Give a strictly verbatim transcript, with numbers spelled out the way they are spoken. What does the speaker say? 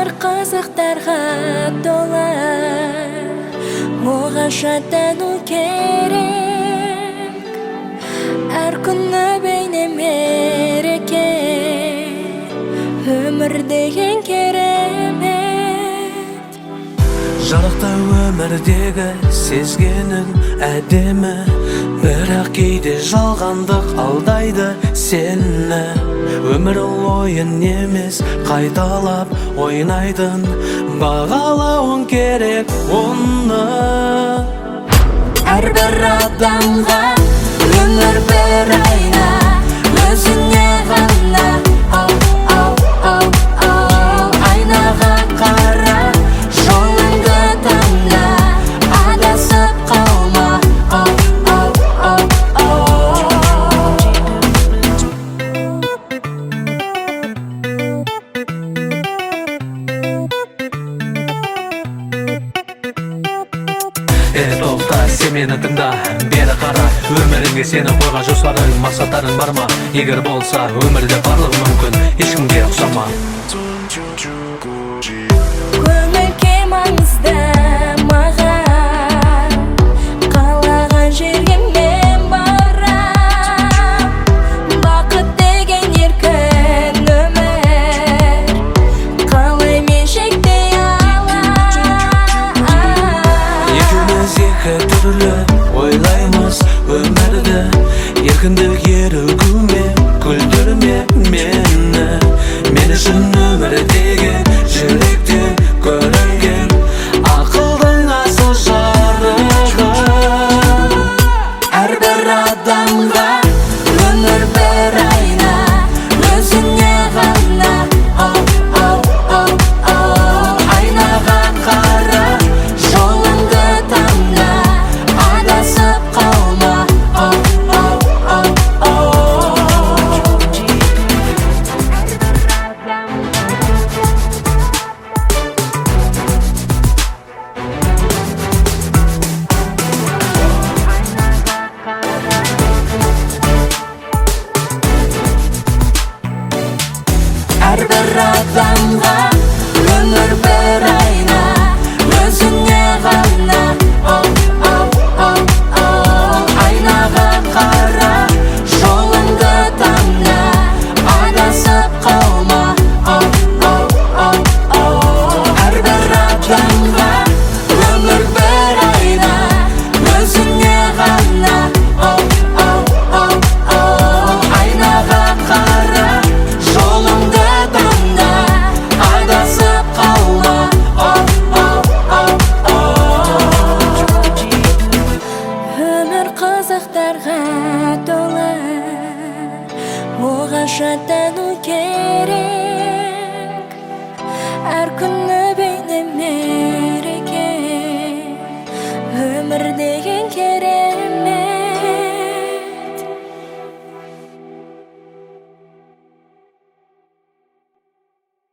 Жолдар қызықтарға толы, оғаша тану керек. Әр күні бейне мереке, өмір деген керемет. Жарықта өмірдегі сезгенің әдемі, бірақ кейде жалғандық алдайды сені. Өмір ойын емес, қайталап ойнайдың, бағалауың керек оны. Әрбір адамға өмір бір айна, өзіңе ғана. Ау, ау, ау, ау, айнаға қара, жолыңды таңда, адасып қалма. Ау, ау, ау, ау. Е, тоқта, сен мені тыңда, бері қара. Өміріңе сені қойған жоспарың, мақсаттарың бар ма? Егер болса, өмірде барлығы мүмкін, ешкімге ұқсама. Көңілге маңызды маған, қалаған жерге мен барам. Бақыт деген еркін өмір, қалай мен шектей алам. Екеуміз екі түрлі ойлаймыз өмірді, еркіндік ерігуме, күлдірме мені. Мен үшін өмір деген жүректен көрінген ақылдың асыл жарығы. Әрбір адамға өмір бір айна, өзіңе ғана. Ау, ау, ау, ау, айнаға қара, жолыңды таңда, адасып қалма. Ау, ау, ау, ау. Әрбір адамға